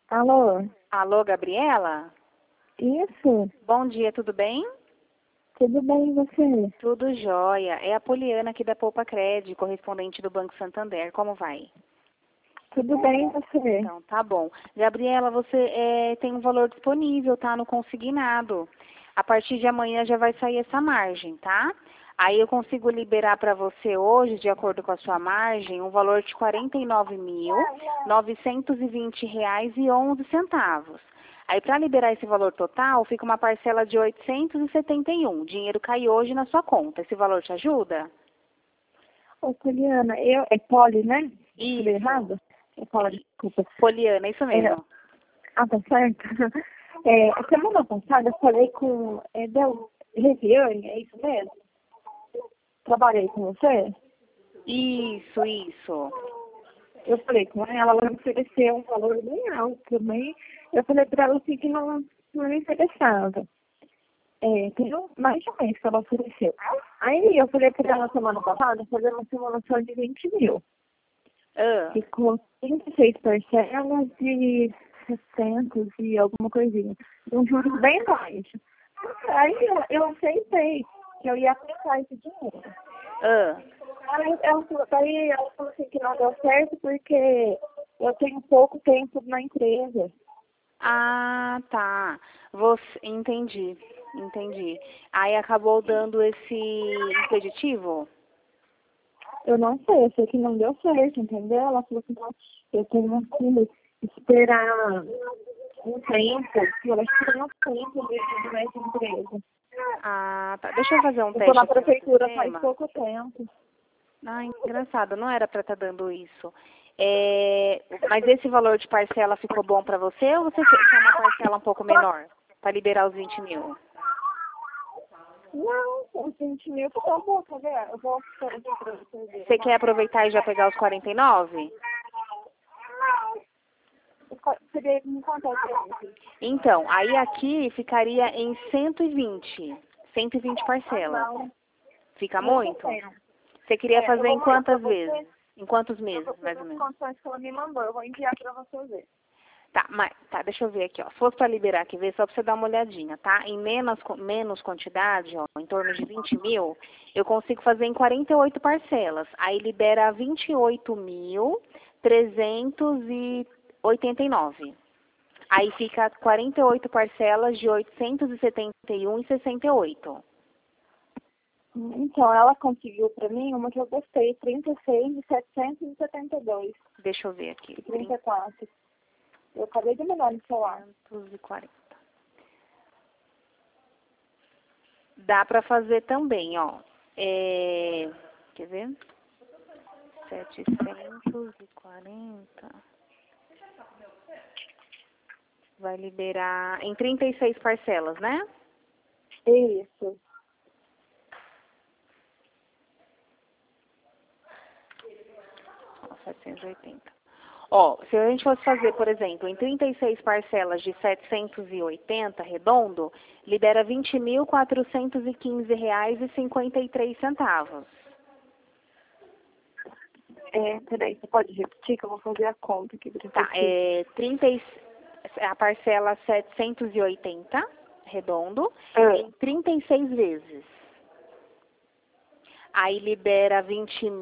Alô? Alô, Gabriela? Isso? Bom dia, tudo bem? Tudo bem, e você? Tudo jóia. É a Poliana aqui da Poupa Cred, correspondente do Banco Santander. Como vai? Tudo bem, e você? Então, tá bom. Gabriela, você tem um valor disponível, tá? No consignado. A partir de amanhã já vai sair essa margem, tá? Aí eu consigo liberar para você hoje, de acordo com a sua margem, um valor de R$ 49.920,11. Aí para liberar esse valor total, fica uma parcela de 871. O dinheiro cai hoje na sua conta. Esse valor te ajuda? Ô, Poliana, é Poli, né? Isso. Falei errado? É Poli, desculpa. Poliana, isso mesmo. Tá certo. A semana passada eu falei com Del Reviane, é isso mesmo? Trabalhei com você? Isso. Eu falei com ela me ofereceu um valor bem alto também. Eu falei pra ela assim que não me interessava. Tem mais de um mês que ela ofereceu. Aí eu falei pra ela semana passada fazer uma simulação de 20 mil. Ficou 36 parcelas de 600 e alguma coisinha. Um juros bem baixo. Aí eu aceitei que eu ia aplicar esse dinheiro. Aí ela falou assim que não deu certo porque eu tenho pouco tempo na empresa. Ah, tá. Entendi. Aí acabou dando esse impeditivo? Eu não sei, eu sei que não deu certo, entendeu? Ela falou assim, não, eu tenho que esperar um tempo, eu acho que não tempo mesmo nessa empresa. Ah, tá. Deixa eu fazer um Eu tô teste na aqui no prefeitura faz sistema. pouco tempo. Ah, engraçado. Não era pra estar dando isso. Mas esse valor de parcela ficou bom pra você ou você quer uma parcela um pouco menor? Pra liberar os 20 mil? Não, os 20 mil tá bom, tá vendo? Eu vou fazer pra você ver. Você quer aproveitar e já pegar os 49? Seria me contar isso. Então, aí aqui ficaria em 120. 120 parcelas. Não, Fica não muito? tenho. Você queria Eu fazer vou em mandar pra quantas você. vezes? Em quantos Eu meses, vou mais pegar ou as menos? condições que ela me mandou. Eu vou enviar pra você ver. Tá, deixa eu ver aqui, ó. Se fosse para liberar aqui, ver só para você dar uma olhadinha, tá? Em menos quantidade, ó, em torno de 20 mil, eu consigo fazer em 48 parcelas. Aí libera 28.389. Aí fica 48 parcelas de 871,68. Então, ela conseguiu pra mim uma que eu gostei, 36 de 772 Deixa eu ver aqui. e 34. Eu acabei de mandar no celular. 340. Dá para fazer também, ó. Quer ver? 740. Vai liberar em 36 parcelas, né? Isso. Ó, 780. Ó, se a gente fosse fazer, por exemplo, em 36 parcelas de 780, redondo, libera R$ 20.415,53. Peraí, você pode repetir que eu vou fazer a conta aqui pra Tá, você. a parcela 780, redondo, em 36 vezes. Aí libera R$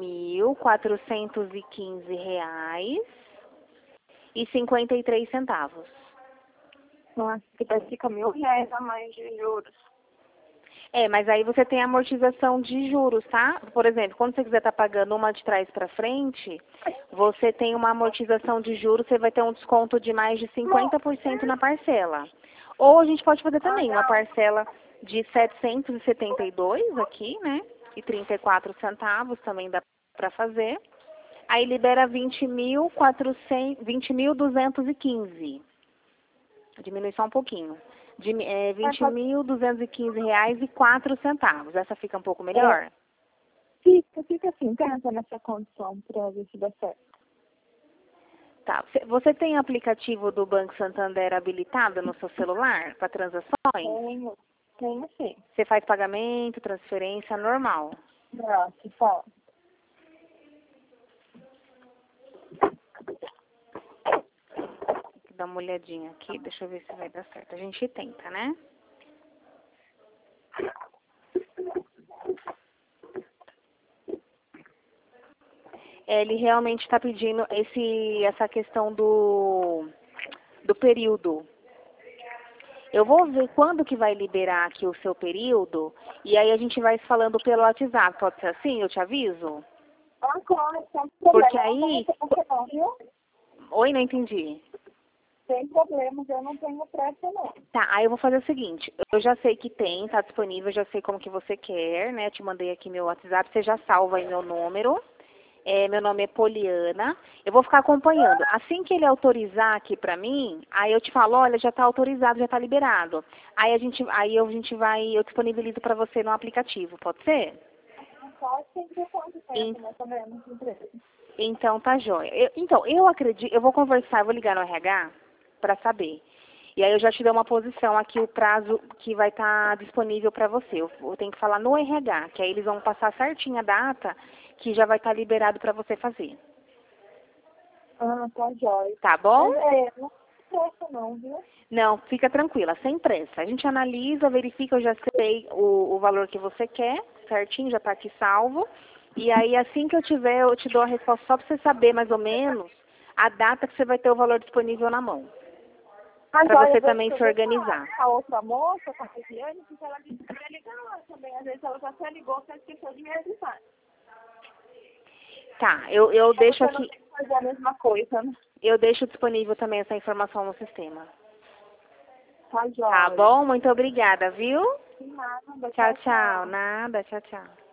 20.415,53. Nossa, que daí fica R$ 1.000 a mais de juros. Mas aí você tem amortização de juros, tá? Por exemplo, quando você quiser estar pagando uma de trás para frente, você tem uma amortização de juros, você vai ter um desconto de mais de 50% na parcela. Ou a gente pode fazer também uma parcela de 772 aqui, né? E 34 centavos também dá para fazer. Aí libera 20.215. Diminui só um pouquinho. R$ 20.215,04. Essa fica um pouco melhor? Fica assim, pensa nessa condição pra ver se dá certo. Tá. Você tem aplicativo do Banco Santander habilitado no seu celular para transações? Tenho sim. Você faz pagamento, transferência normal? Nossa, fala. dar uma olhadinha aqui, deixa eu ver se vai dar certo. A gente tenta, né? Ele realmente está pedindo essa questão do período. Eu vou ver quando que vai liberar aqui o seu período e aí a gente vai se falando pelo WhatsApp. Pode ser assim? Eu te aviso? Claro, sem Porque problema. aí... Não, viu? Oi, não entendi. Sem problemas, eu não tenho pressa, não. Tá, aí eu vou fazer o seguinte, eu já sei que tem, tá disponível, já sei como que você quer, né? Eu te mandei aqui meu WhatsApp, você já salva aí meu número. Meu nome é Poliana. Eu vou ficar acompanhando. Assim que ele autorizar aqui pra mim, aí eu te falo, olha, já tá autorizado, já tá liberado. Aí a gente vai, eu disponibilizo pra você no aplicativo, pode ser? Só sempre quanto tempo, mais ou menos, empresa. Então tá jóia. Eu acredito, eu vou conversar, eu vou ligar no RH pra saber. E aí eu já te dou uma posição aqui, o prazo que vai estar disponível para você. Eu tenho que falar no RH, que aí eles vão passar certinho a data que já vai estar liberado para você fazer. Ah, tá jóia. Tá bom? Não tem pressa não, viu? Não, fica tranquila, sem pressa. A gente analisa, verifica, eu já sei o valor que você quer, certinho, já está aqui salvo. E aí assim que eu tiver, eu te dou a resposta só para você saber mais ou menos a data que você vai ter o valor disponível na mão. Para você também se organizar. A outra moça, a Regiane, que ela disse que ia ligar lá também. Às vezes ela já se ligou, você esqueceu de me avisar. Tá, eu deixo aqui. Não tem que fazer a mesma coisa, né? Eu deixo disponível também essa informação no sistema. Tá jóia. Tá bom? Muito obrigada, viu? De nada. Tchau, tchau. Nada, tchau, tchau.